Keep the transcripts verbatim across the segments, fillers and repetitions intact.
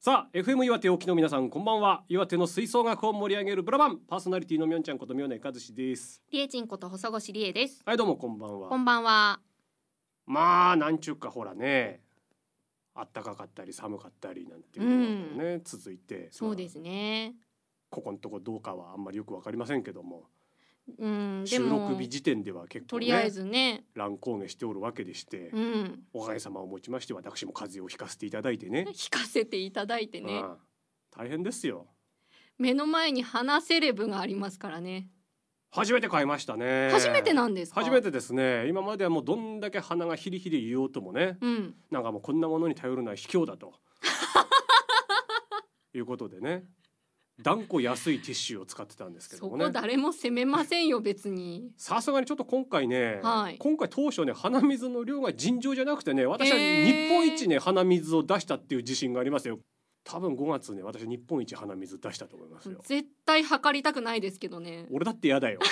さあ エフエム 岩手沖の皆さんこんばんは。岩手の吹奏楽を盛り上げるブラバンパーソナリティのみょんちゃんこと宮根和志です。 りえちんこと細越りえです。 はいどうもこんばんは。 こんばんは。 まあなんちゅうかほらね、あったかかったり寒かったりなんていうのがね、うん、続いてそうですね、 まあ、ここのとこどうかはあんまりよくわかりませんけども、 うん、で収も録日時点では結構ねとりあえずね乱高下しておるわけでして、 うん、 おかげさまをもちまして私も風邪をひかせていただいてねひかせていただいてね、 ああ大変ですよ。 目の前に花セレブがありますからね。 初めて買いましたね。 初めてなんですか？ 初めてですね。今まではもうどんだけ鼻がヒリヒリ言おうともね、 うん、 なんかもうこんなものに頼るのは卑怯だということでね、断固安いティッシュを使ってたんですけどもね。 そこ誰も責めませんよ別に。 さすがにちょっと今回ね、 はい、 今回当初ね鼻水の量が尋常じゃなくてね、私は日本一ね鼻水を出したっていう自信がありますよ。多分ごがつね私日本一鼻水出したと思いますよ。 絶対測りたくないですけどね。 俺だって嫌だよ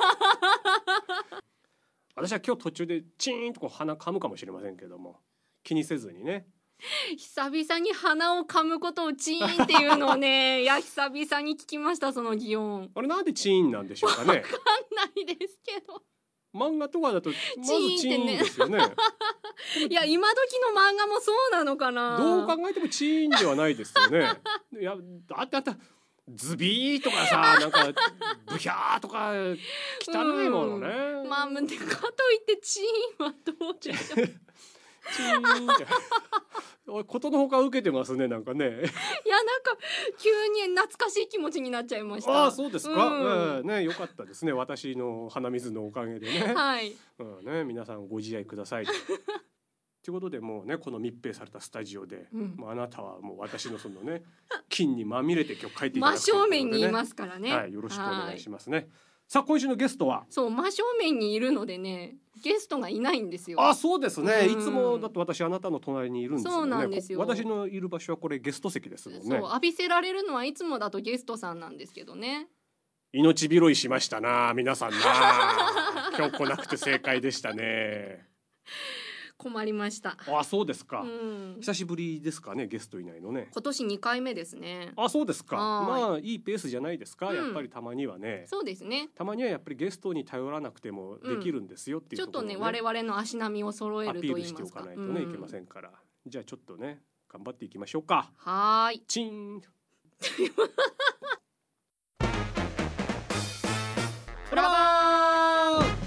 私は今日途中でチーンとこう鼻噛むかもしれませんけども気にせずにね。 久々に鼻を噛むことをチーンっていうのをねいや久々に聞きました。その擬音あれなんでチーンなんでしょうかね。わかんないですけど漫画とかだとまずチーンですよねいや今時の漫画もそうなのかな。 どう考えてもチーンではないですよねいやだってあったズビーとかさなんかブヒャーとか汚いものね、 うん、まあかといってチーンはどうでしょうチーンってことのほか受けてますねなんかねいやなんか急に懐かしい気持ちになっちゃいました。 ああそうですか、うんえー、ねよかったですね私の鼻水のおかげでねはい、 うんね、皆さんご自愛くださいということでもうねこの密閉されたスタジオで、うん、もうあなたはもう私のそのね菌にまみれて今日帰っていただくということで、ね、 真正面にいますからね、 はい、よろしくお願いしますね。さあ今週のゲストはそう真正面にいるのでねゲストがいないんですよ。 あそうですね、いつもだと私あなたの隣にいるんですよね。 そうなんですよ。 私のいる場所はこれゲスト席ですもんね。 そう浴びせられるのはいつもだとゲストさんなんですけどね。 命拾いしましたな皆さんな今日来なくて正解でしたね困りました。 あそうですか、 うん、 久しぶりですかねゲストいないのね。 今年にかいめですね。 あそうですか。まあいいペースじゃないですか、うん、やっぱりたまにはね。 そうですね、 たまにはやっぱりゲストに頼らなくてもできるんですよっていうところを、ね、 ちょっとね我々の足並みを揃えると言いますかアピールしておかないとね、うん、いけませんから。じゃあちょっとね頑張っていきましょうか。 はーいチーンブラバー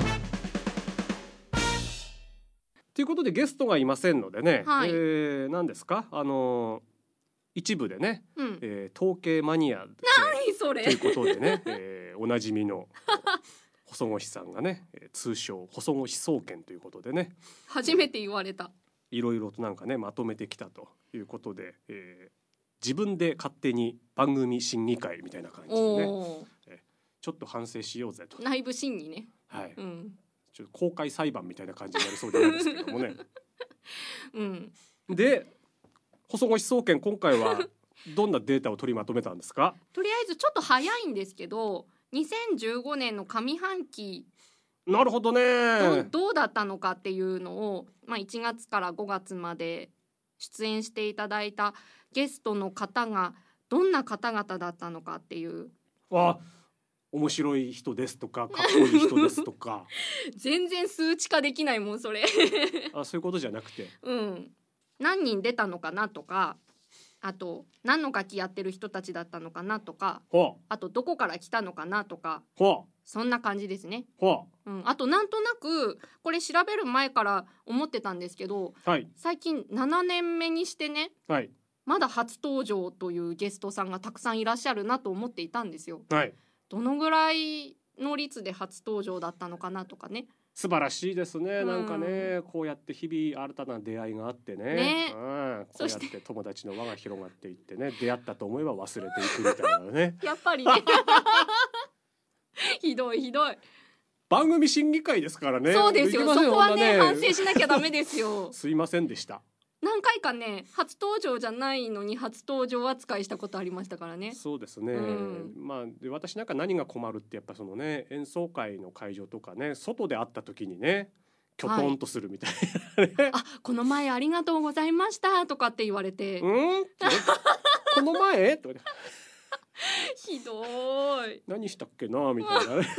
ということでゲストがいませんのでね、はい、えー、何ですかあのー、一部でね、うん、えー、統計マニア何それということでね、えー、おなじみの細越さんがね通称細越総研ということでね初めて言われた。 いろいろとなんかねまとめてきたということで、えー、自分で勝手に番組審議会みたいな感じでね、えー、ちょっと反省しようぜと。 内部審議ね。 はい、 うん、 ちょっと公開裁判みたいな感じになりそうでなんですけどもね、 うん、 で細越総研今回はどんなデータを取りまとめたんですか？ とりあえずちょっと早いんですけどにせんじゅうごねんの上半期なるほどねど, どうだったのかっていうのを、まあ、いちがつからごがつまで出演していただいたゲストの方がどんな方々だったのかっていう。 あ面白い人ですとかかっこいい人ですとか全然数値化できないもんそれあそういうことじゃなくて、 うん、何人出たのかなとかあと何の楽器やってる人たちだったのかなとかあとどこから来たのかなとかそんな感じですね、うん、あとなんとなくこれ調べる前から思ってたんですけど、はい、最近ななねんめにしてね、はい、まだ初登場というゲストさんがたくさんいらっしゃるなと思っていたんですよ、はい、どのぐらいの率で初登場だったのかなとかね。 素晴らしいですね、うん、なんかねこうやって日々新たな出会いがあってね、ね、うん、こうやって友達の輪が広がっていってね出会ったと思えば忘れていくみたいなねやっぱりねひどいひどい番組審議会ですからね。 そうですよ、そこはね反省しなきゃダメですよすいませんでした。 何回かね初登場じゃないのに初登場扱いしたことありましたからね。 そうですね、うん、まあで私なんか何が困るってやっぱそのね演奏会の会場とかね外で会った時にねきょとんとするみたいな、ね、 はい、あこの前ありがとうございましたとかって言われてうんその前とかひどい。 何したっけなみたいなね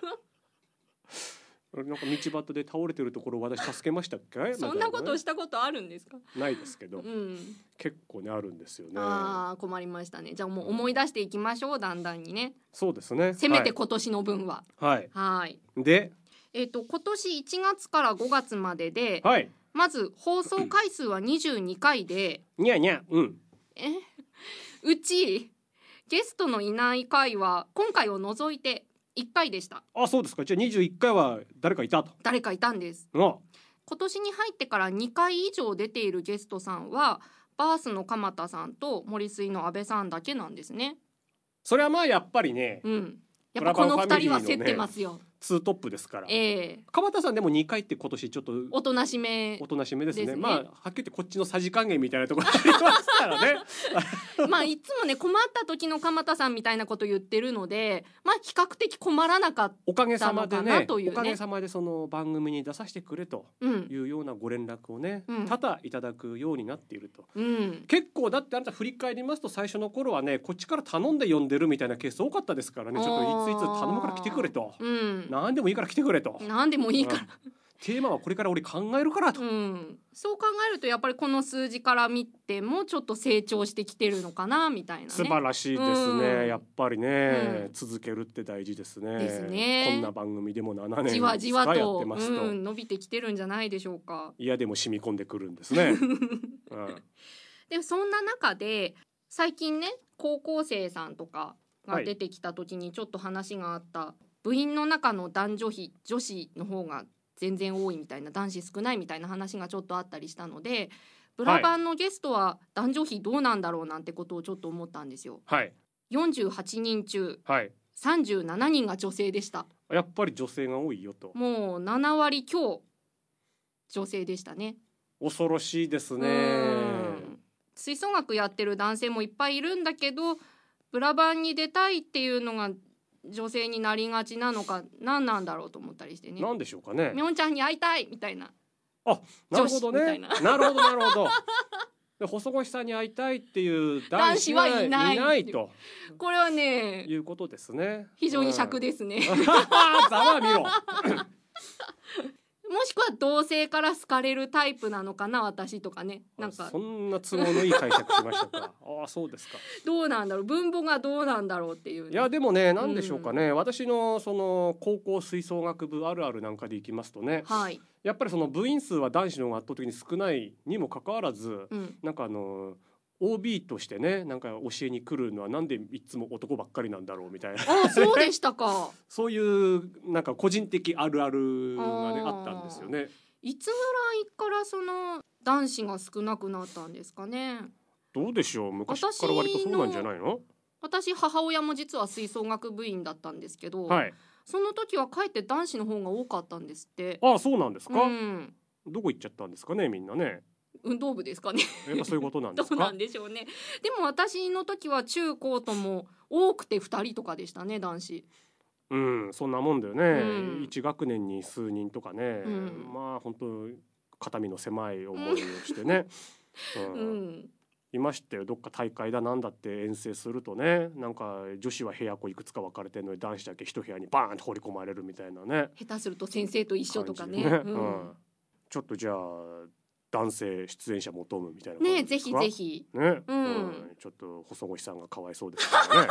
なんか道端で倒れてるところを私助けましたっけ？ そんなことしたことあるんですか？ ないですけど、 うん、 結構ねあるんですよね。 ああ、困りましたね。じゃあもう思い出していきましょう、だんだんにね。 そうですね。 せめて今年の分は。 はい。 はい。 で、 えっと今年いちがつからごがつまでで、 はい、 まず放送回数はにじゅうにかいで、 にゃにゃ、うん。 え、うちゲストのいない回は今回を除いていっかいでした。 あ、そうですか。じゃあにじゅういっかいは誰かいたと。 誰かいたんです。 あ、 今年に入ってからにかい以上出ているゲストさんはバースの鎌田さんと森水の安倍さんだけなんですね。 それはまあやっぱりね、 うん、やっぱこのふたりは競ってますよ。 ツートップですから。 ええー。 鎌田さんでもにかいって今年ちょっとおとなしめおとなしめですね。 ですね。 まあはっきり言ってこっちのさじ加減みたいなところありますからね。 まあいつもね困った時の鎌田さんみたいなこと言ってるので、まあ比較的困らなかったおかげさまでね、 というね、 おかげさまでその番組に出させてくれというようなご連絡をね、うん、多々いただくようになっていると、うん、結構だってあなた振り返りますと最初の頃はねこっちから頼んで呼んでるみたいなケース多かったですからね。ちょっといついつ頼むから来てくれと、うん、何でもいいから来てくれと、 何でもいいから、うん、 テーマはこれから俺考えるからと、うん、 そう考えるとやっぱりこの数字から見てもちょっと成長してきてるのかなみたいなね。 素晴らしいですね、うん、やっぱりね、うん、続けるって大事ですね。 ですね。 こんな番組でもななねんじわじわとやってますと、 うん、伸びてきてるんじゃないでしょうか。 いやでも染み込んでくるんですね、うん、 でそんな中で最近ね高校生さんとかが出てきた時にちょっと話があった、はい、部員の中の男女比女子の方が全然多いみたいな、男子少ないみたいな話がちょっとあったりしたので、ブラバンのゲストは男女比どうなんだろうなんてことをちょっと思ったんですよ、はい、よんじゅうはちにん中、はい、さんじゅうななにんが女性でした。 やっぱり女性が多いよと。 もうななわり強女性でしたね。 恐ろしいですね。 吹奏楽やってる男性もいっぱいいるんだけどブラバンに出たいっていうのが女性になりがちなのか何なんだろうと思ったりしてね。 なんでしょうかね。 みょんちゃんに会いたいみたいな。 あ、なるほどね。なるほどなるほど。で細越さんに会いたいっていう男子はいない、いないと。 これはね、 いうことですね。 非常に尺ですね。 ざわ見ろ。 もしくは同性から好かれるタイプなのかな私とかね。なんかそんな都合のいい解釈しましたか。ああそうですか。 どうなんだろう、分母がどうなんだろうっていう、ね、 いやでもねなんでしょうかね、うん、私のその高校吹奏楽部あるあるなんかでいきますとね、はい、やっぱりその部員数は男子の方が圧倒的に少ないにもかかわらず、うん、なんかあのオービー としてねなんか教えに来るのはなんでいつも男ばっかりなんだろうみたいな。 あ、そうでしたか。 そういうなんか個人的あるあるがね あ, あったんですよね。 いつぐらいからその男子が少なくなったんですかね。 どうでしょう、昔から割とそうなんじゃないの。 私母親も実は吹奏楽部員だったんですけど、はい、その時はかえって男子の方が多かったんですって。 ああそうなんですか、うん、どこ行っちゃったんですかねみんなね。 運動部ですかね。 やっぱそういうことなんですか。 どうなんでしょうね。でも私の時は中高とも多くてふたりとかでしたね男子。 うん、そんなもんだよね、うん、いち学年に数人とかね、うん、まあ本当肩身の狭い思いをしてね、うんうん、いましたよ。どっか大会だなんだって遠征するとね、なんか女子は部屋こういくつか分かれてるのに男子だけ一部屋にバーンと放り込まれるみたいなね。 下手すると先生と一緒とかね、ね、うん、 ちょっとじゃあ男性出演者求むみたいな感じね。ぜひぜひね、うんうん、ちょっと細越さんがかわいそうですからね。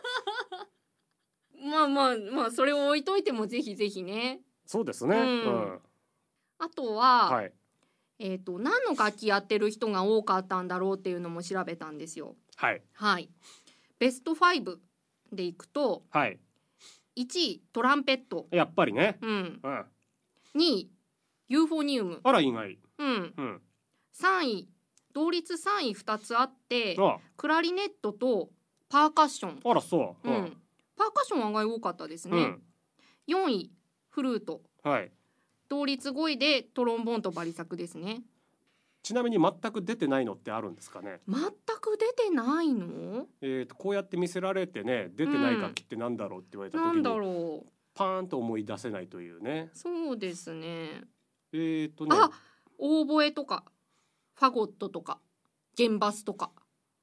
まあまあまあそれを置いといてもぜひぜひね。 そうですね、うんうん、 あとは、はい、えーと、何の楽器やってる人が多かったんだろうっていうのも調べたんですよ。はい、はい、ベストごでいくと、はい、いちいトランペット、 やっぱりね、 うんうん、にいユーフォニウム、 あら意外、 うんうん、さんい同率さんいふたつあってクラリネットとパーカッション、 あらそう、 うん、パーカッションは案外多かったですね、うん、よんいフルート、はい、同率ごいでトロンボーンとバリサクですね。 ちなみに全く出てないのってあるんですかね。 全く出てないの、 えーとこうやって見せられてね出てない楽器ってなんだろうって言われた時に、うん、なんだろうパーンと思い出せないというね。 そうですね。 えーとねあ、オーボエとかファゴットとかゲンバスとか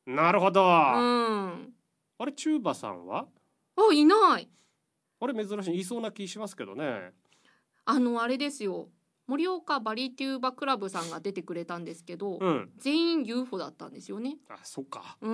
なるほど。うん。 あれチューバさんは？ あ、いない。 あれ珍しい、いそうな気しますけどね。 あのあれですよ。盛岡バリテューバクラブさんが出てくれたんですけど、うん、全員 ユーフォ だったんですよね。 あ、そっか。 うん。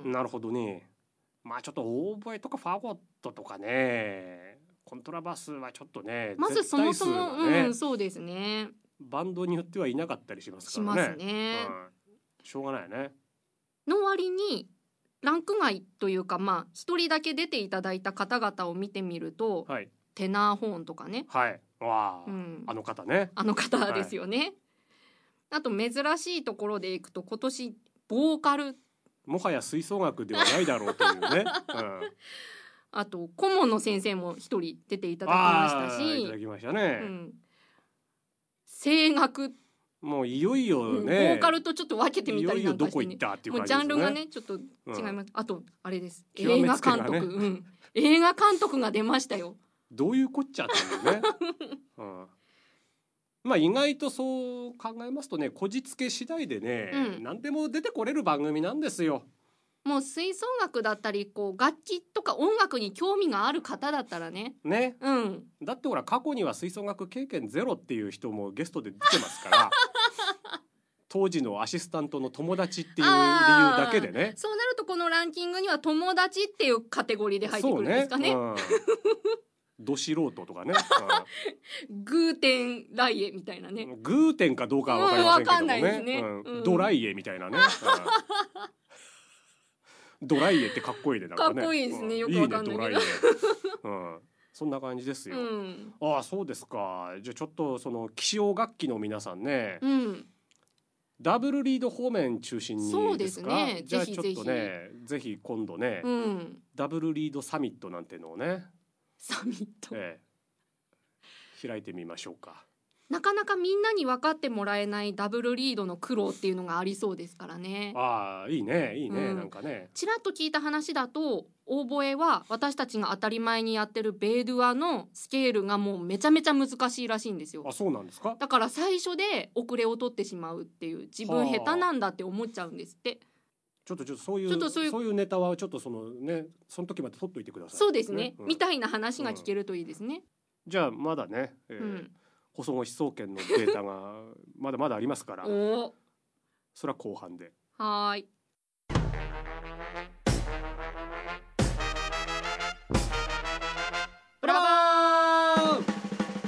なるほどね。まあちょっとオーボエとかファゴットとかね、コントラバスはちょっとね、 まずそもそも、ね、うん、そうですね。 バンドによってはいなかったりしますからね。 しますね。 うん、しょうがないね。 の割にランク外というか、まあ一人だけ出ていただいた方々を見てみると、はい、テナーホーンとかね。 はい。わあ、うん、あの方ね。 あの方ですよね。はい、あと珍しいところでいくと今年ボーカル。 もはや吹奏楽ではないだろうというね。うん、 あと顧問の先生も一人出ていただきましたし、 いただきましたね。うん、 声楽。 もういよいよね、うん、ボーカルとちょっと分けてみたりなんかして、ね、 いよいよどこ行ったっていう感じですね。もうジャンルがねちょっと違います。うん、あとあれです。映画監督、ね、うん、映画監督が出ましたよ。 どういうこっちゃっていうね。うん、まあ意外とそう考えますとね、こじつけ次第でね、うん、何でも出てこれる番組なんですよ。 もう吹奏楽だったりこう楽器とか音楽に興味がある方だったらね。 ね。うん。だってほら過去には吹奏楽経験ゼロっていう人もゲストで出てますから。当時のアシスタントの友達っていう理由だけでね。 そうなるとこのランキングには友達っていうカテゴリーで入ってくるんですかね。そうね。うん、 ど素人とかね。 うん、グーテンライエみたいなね。 グーテンかどうかは分かりませんけどね。うん、わかんないですね。うん、ドライエみたいなね。ドライエってかっこいいで、なんかね。 かっこいいですね。よくわかんないけど。いいね、 ドライエ。うん、そんな感じですよ。うん、ああ、そうですか。じゃあちょっとその希少楽器の皆さんね。うん、ダブルリード方面中心にですか。 そうですね。 じゃあちょっとね、ぜひ今度ね、うん、ダブルリードサミットなんてのをね。 サミット。ええ、開いてみましょうか。 なかなかみんなに分かってもらえないダブルリードの苦労っていうのがありそうですからね。 ああ、いいね、いいね、うん、なんかね。 ちらっと聞いた話だと、オーボエは私たちが当たり前にやってるベードゥアのスケールがもうめちゃめちゃ難しいらしいんですよ。 あ、そうなんですか。 だから最初で遅れを取ってしまうっていう、自分下手なんだって思っちゃうんですって。 ちょっとちょっとそういうちょっとそういうそういうネタはちょっとそのね、その時まで取っといてください。 そうですね。ね、うん、みたいな話が聞けるといいですね。 うん、じゃあまだね。えーうん細越総研のデータがまだまだありますからおそれは後半で。 はい。ブラバー。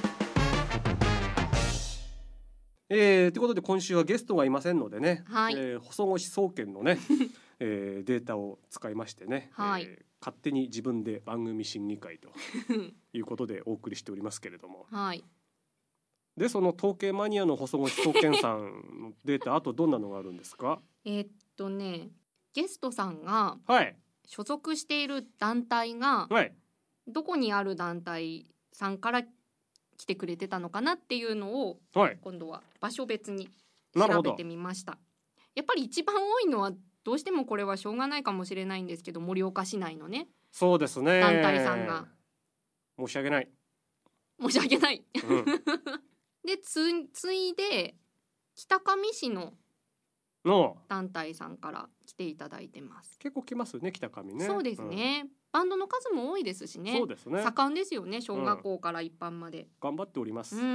えー、ということで今週はゲストがいませんのでね、 はい、 えー、細越総研のね、えー、データを使いましてね、 はい、 えー、勝手に自分で番組審議会ということでお送りしておりますけれども、 はい、 でその統計マニアの細越総研さんのデータあとどんなのがあるんですか。 えっとねゲストさんがはい所属している団体が、 はい、 どこにある団体さんから来てくれてたのかなっていうのを、 はい、 今度は場所別に調べてみました。やっぱり一番多いのはどうしてもこれはしょうがないかもしれないんですけど、盛岡市内のね、 そうですね、 団体さんが申し訳ない申し訳ない、うん、でつついで北上市の団体さんから来ていただいてます。 結構来ますね、北上ね。 そうですね、うん、バンドの数も多いですしね。 そうですね、 盛んですよね、小学校から一般まで、うん、 頑張っております、 うんうん、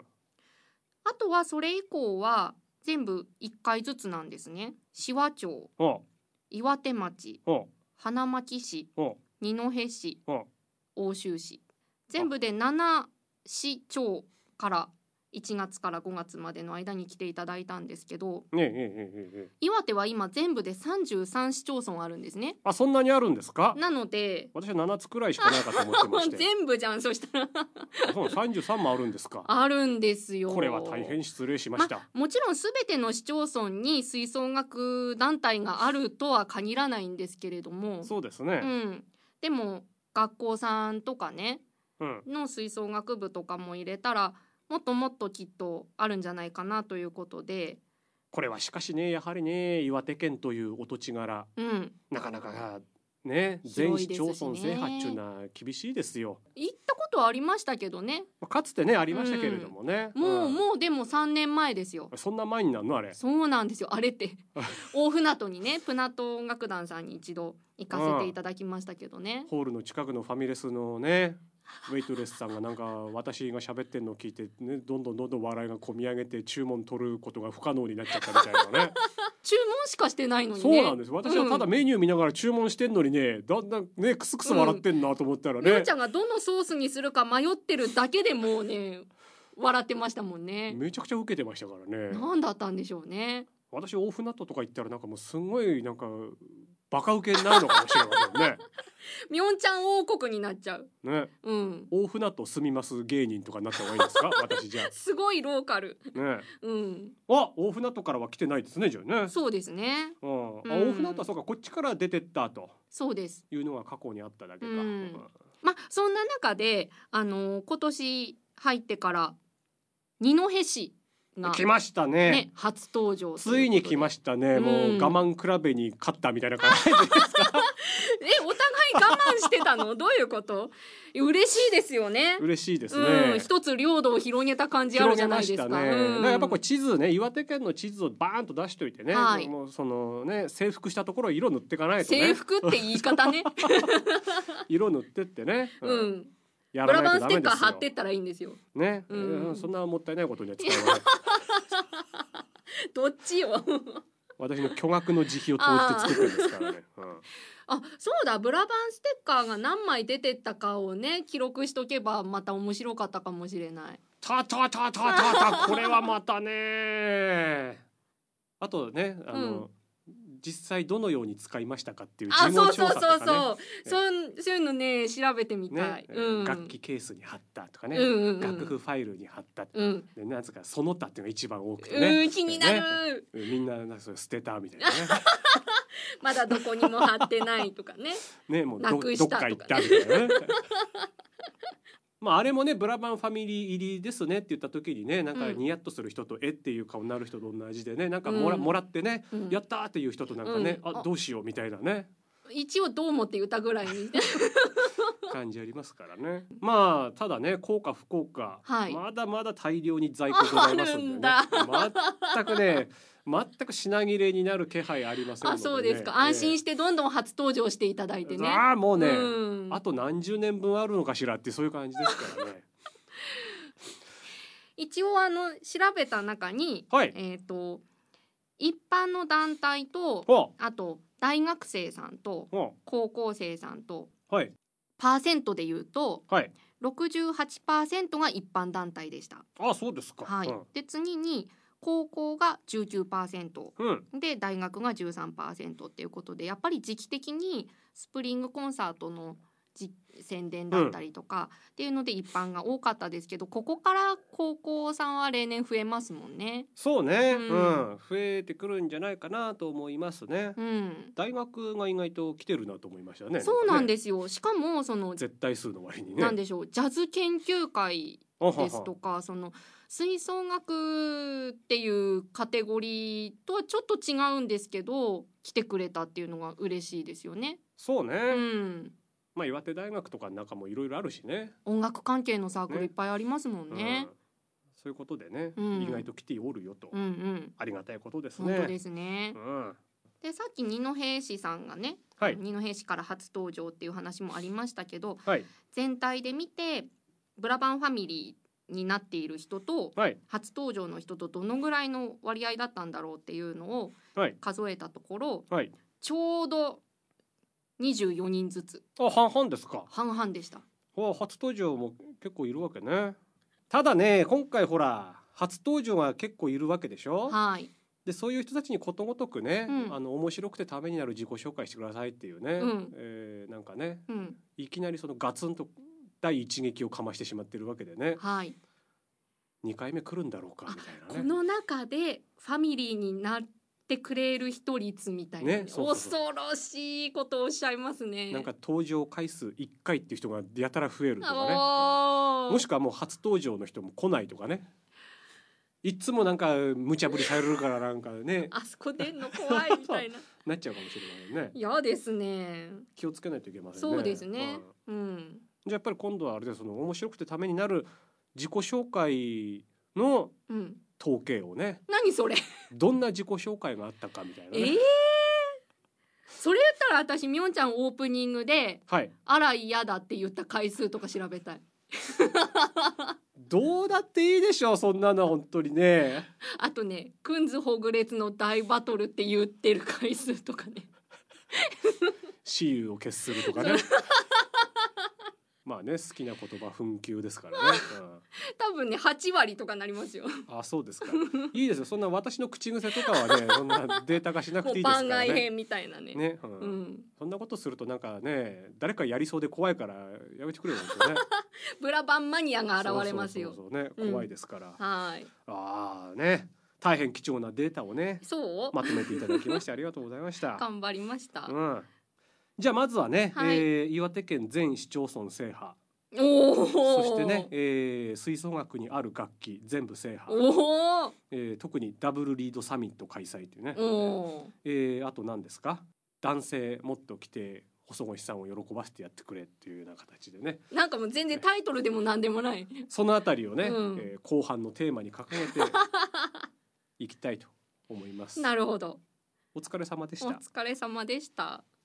あとはそれ以降は全部いっかいずつなんですね。紫波町、岩手町、花巻市、二戸市、奥州市、全部でなな市町からいちがつからごがつまでの間に来ていただいたんですけど、 ねえねえねえねえ、 岩手は今全部でさんじゅうさん市町村あるんですね。 あ、そんなにあるんですか。 なので私はななつくらいしかないかと思ってまして全部じゃん、そしたらそうさんじゅうさんもあるんですか。 あるんですよ。 これは大変失礼しました、 ま、もちろんすべての市町村に吹奏楽団体があるとは限らないんですけれども、 そうですね、 うん、でも学校さんとかね、 うん、 の吹奏楽部とかも入れたらもっともっときっとあるんじゃないかなということで、 これはしかしね、やはりね、岩手県というお土地柄、うん、なかなかね、全市町村制覇っていうのは厳しいですよ。 行ったこことはありましたけどね。 かつてねありましたけれどもね、 うん、もう、うん、もうでもさんねんまえですよ。 そんな前になるのあれ。 そうなんですよ。あれって大船渡にねプナト音楽団さんに一度行かせていただきましたけどね。 ホールの近くのファミレスのねウェイトレスさんがなんか私が喋ってんのを聞いてね、どんどんどんどん笑いがこみ上げて注文取ることが不可能になっちゃったみたいなね注文しかしてないのにね。 そうなんです。私はただメニュー見ながら注文してんのにね、だんだんねクスクス笑ってんなと思ったらね、 みおちゃんがどのソースにするか迷ってるだけでもうね笑ってましたもんね。 めちゃくちゃ受けてましたからね。 何だったんでしょうね。 私大船渡とか行ったらなんかもうすごいなんかバカ受けになるのかもしれませんねみおんちゃん王国になっちゃうね、 うん、 大船渡住みます芸人とかになった方がいいですか私じゃあすごいローカルね、 うん、 あ大船渡からは来てないですねじゃあね。 そうですね、 うん、あ大船渡そうかこっちから出てったとそうですいうのが過去にあっただけか、うん、 まあそんな中であのー、今年入ってから二戸市来ました ね, ね初登場ついに来ましたね、うん、もう我慢比べに勝ったみたいな感じですかえお互い我慢してたのどういうこと嬉しいですよね。 嬉しいですね、 うん、一つ領土を広げた感じあるじゃないですか。 広げましたね、うん、だからやっぱこれ地図ね岩手県の地図をバーンと出しといてね、はい、もうそのね征服したところ色塗っていかないとね。 征服って言い方ね色塗ってってね、 うん、うんブラバンステッカー貼ってったらいいんですよ。 ね、うん、そんなもったいないことには使わない。 どっちよ。 私の巨額の自費を投じて作ってるんですからね。うん、 あ、そうだ、ブラバンステッカーが何枚出てったかをね記録しとけばまた面白かったかもしれない。 たたたたたたこれはまたね。あとねあの。うん実際どのように使いましたかっていう事後調査とかね。 あ、そうそうそうそうそうそういうのね調べてみたい、ねうん、楽器ケースに貼ったとかね、うんうんうん、楽譜ファイルに貼ったとか、うん、でなんつかその他っていうのが一番多くてね、 うん、気になる、 ね、みんななんかそれ捨てたみたいなねまだどこにも貼ってないとかねねもう ど, どっか行ったみたいなねまあ、あれもねブラバンファミリー入りですねって言った時にねなんかニヤッとする人とえっていう顔になる人と同じでねなんかもら、うん、もらってね、うん、やったーっていう人となんかね、うん、あどうしようみたいなね一応どうもって言ったぐらいに感じありますからね。まあただね効果不効果、はい、まだまだ大量に在庫ございますんでね全くね全く品切れになる気配ありませんので、ね、 あそうですか、安心してどんどん初登場していただいてね。 あもうね、うん、あと何十年分あるのかしらってそういう感じですからね一応あの調べた中に、はい、えっと一般の団体とあと大学生さんと高校生さんと、はい、パーセントでいうと、はい、ろくじゅうはちパーセントが一般団体でした。 あそうですか、 はい、うん、で次に高校が じゅうきゅうパーセント、うん、で大学が じゅうさんパーセント っていうことでやっぱり時期的にスプリングコンサートの宣伝だったりとかっていうので一般が多かったですけど、ここから高校さんは例年増えますもんね。 そうね、うんうん、増えてくるんじゃないかなと思いますね、うん、大学が意外と来てるなと思いましたね。 そうなんですよ。しかもその絶対数の割にねなんでしょうジャズ研究会ですとかその吹奏楽っていうカテゴリーとはちょっと違うんですけど来てくれたっていうのが嬉しいですよね。 そうね、うんまあ、岩手大学とかの中もいろいろあるしね音楽関係のサークルいっぱいありますもんね、ね、うん、 そういうことでね、うん、意外と来ておるよと、うんうん、ありがたいことですね。 本当ですね、うん、でさっき二戸市さんがね、はい、二戸市から初登場っていう話もありましたけど、はい、全体で見てブラバンファミリーになっている人と、はい、初登場の人とどのぐらいの割合だったんだろうっていうのを数えたところ、はい、ちょうどにじゅうよにんずつ。 あ半々ですか。 半々でした。 初登場も結構いるわけね。ただね今回ほら初登場が結構いるわけでしょ。はい。でそういう人たちにことごとくね、うん、あの面白くてためになる自己紹介してくださいっていうね、うんえー、なんかね、うん、いきなりそのガツンと第一撃をかましてしまってるわけでね、はい、にかいめ来るんだろうかみたいなね。 この中でファミリーになってくれる人率みたいな、ね、そうそうそう恐ろしいことをおっしゃいますね。 なんか登場回数いっかいっていう人がやたら増えるとかね、もしくはもう初登場の人も来ないとかね、いつもなんか無茶ぶりされるからなんかねあそこ出んの怖いみたいななっちゃうかもしれないね。 嫌ですね。 気をつけないといけませんね。 そうですね、うん、うん、 じゃあやっぱり今度はあれでその面白くてためになる自己紹介の統計をね、 うん、何それどんな自己紹介があったかみたいなね、 えー、それ言ったら私みおんちゃんオープニングで、はい、あら嫌だって言った回数とか調べたいどうだっていいでしょうそんなの本当にね。 あとねくんずほぐれつの大バトルって言ってる回数とかね雌雄を決するとかねまあね好きな言葉紛糾ですからね、うん、 多分ねはち割とかなりますよ。 あ、そうですか。いいですよそんな私の口癖とかはねそんなデータ化しなくていいですからね。 番外編みたいなね。 ね、うんうん、そんなことするとなんかね誰かやりそうで怖いからやめてくれよねブラバンマニアが現れますよ。 そうそうそうそうね、怖いですから、 うん、はい。 ああね大変貴重なデータをねそうまとめていただきましてありがとうございました。 頑張りました、 うん、じゃあまずはね、はい、えー、岩手県全市町村制覇、 おそしてね、えー、吹奏楽にある楽器全部制覇、お、えー、特にダブルリードサミット開催というね、えー、あと何ですか男性もっと来て細越さんを喜ばせてやってくれっていうような形でね、 なんかもう全然タイトルでも何でもないそのあたりをね、うん、えー、後半のテーマに掲げていきたいと思います。 なるほど。 お疲れ様でした。 お疲れ様でした。